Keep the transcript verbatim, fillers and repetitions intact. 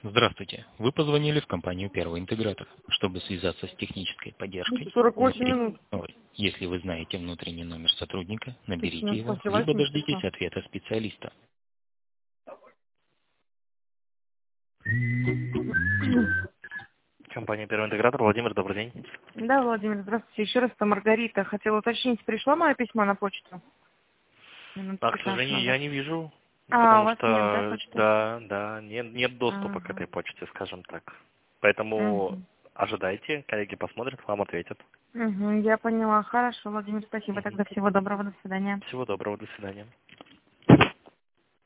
Здравствуйте. Вы позвонили в компанию «Первый интегратор». Чтобы связаться с технической поддержкой, сорок восемь наберите минут. ноль. Если вы знаете внутренний номер сотрудника, наберите Минут его, после либо восьми дождитесь часов. ответа специалиста. Компания «Первый интегратор». Владимир, добрый день. Да, Владимир, здравствуйте. Еще раз, это Маргарита. Хотела уточнить, пришло мое письмо на почту? Минут А, к пятнадцать сожалению, я назад. не вижу, А, у потому вас нет, да, что, почты? да, да, нет, нет доступа к Ага. этой почте, скажем так. Поэтому Угу. ожидайте, коллеги посмотрят, вам ответят. Угу, я поняла. Хорошо, Владимир, спасибо. Мгм. Тогда всего доброго, до свидания. Всего доброго, до свидания.